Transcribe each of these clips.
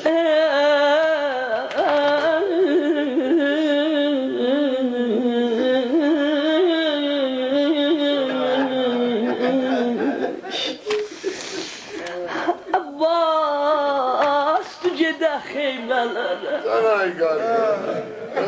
Abbas tu gedə xeymələrə. Canay qardeş.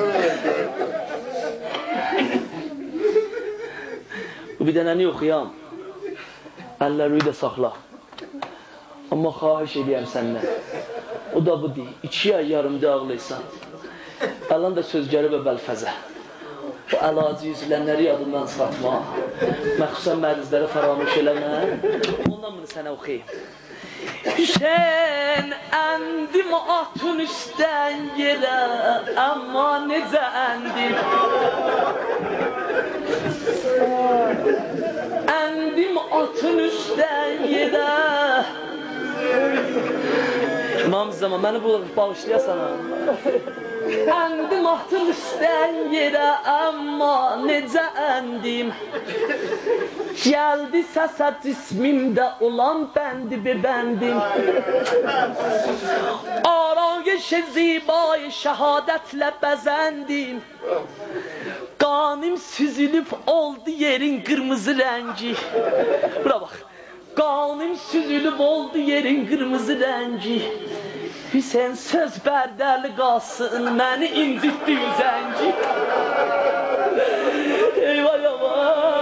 Bu bir dənəni oxuyam. Əlləri də saxla. Amma xahiş edəyəm səndən. O da bu deyil. 2 ay yarımda ağlaysan. Əlan da söz gəlib bəlfəzə. O əlacı yüzlənləri yadından çıxartma. Məxsusən mərizləri faramış eləmə. Ondan bunu sənə oxuyayım. Hüseyin endim atın üstten yere, ama nece endim? Endim atın üstten yere. İmam Zaman, beni bu bağışlayasan ha. Endim atın üstten yere, ama nece endim? Geldi səsə cismimdə olan bəndi bəndim. Arayış zibay şəhadətlə bəzəndim. Qanim süzülüb oldu yerin qırmızı rəngi. Bura bax. Qanim süzülüb oldu yerin qırmızı rəngi. Hüseyin söz bərdəli qalsın, məni incitdi üzəngi. Eyvah eyvah.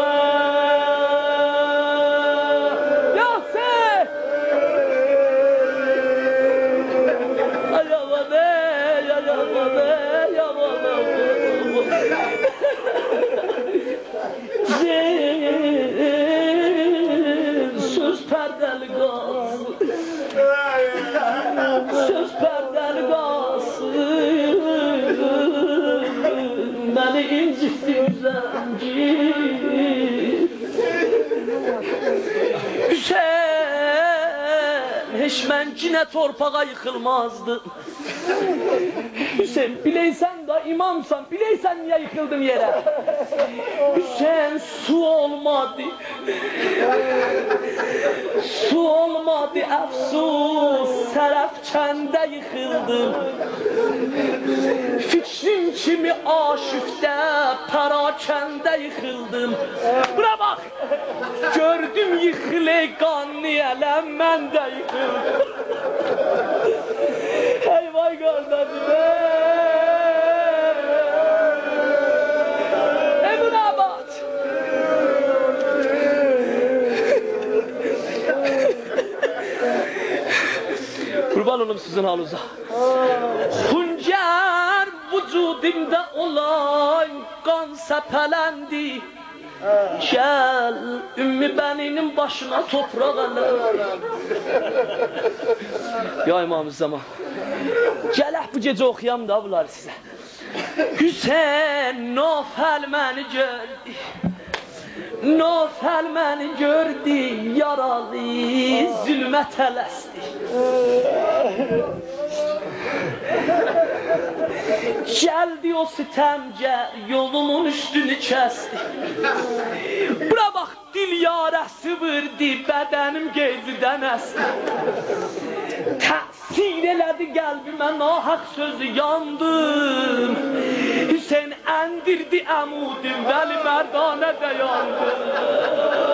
Söz perdeli qalsın. Söz perdeli qalsın. Məni incitdi üzəngi. Hüseyin, heç mən cinə torpağa yıxılmazdım. Hüseyin, bileysən da imamsan, bileysən niyə yıxıldım yerə? Hüseyin, su olmadı. Su olmadı, əfsus, sərəfkəndə yıxıldım. Fikrim kimi aşıqdə, pərakəndə yıxıldım. Buna bax, gördüm yıxılı qanlı ələm, mən də yıxıldım. Eyvay qardaşım, Ebu Nabat. Kurban olum sizin halınıza. Hünger vücudimdə olan qan səpələndi. Gel Ümmü Bəninin başına topraq ələ. Ya İmam-ı Zaman, gələk bu gecə oxuyam da bunları sizə. Hüseyin Nofəl məni gördü. Nofəl məni gördü, yaralı zülmət ələsdi. Gəldi o sitəmgər, yolumun üstünü kəsdi. Bura bax, dil yarəsi vırdı, bədənim qeyzidən əsdi. Təsir elədi qəlbimə, nahaq sözü yandım. Hüseyin əndirdi əmudim, Vəli Mərdanə də yandım.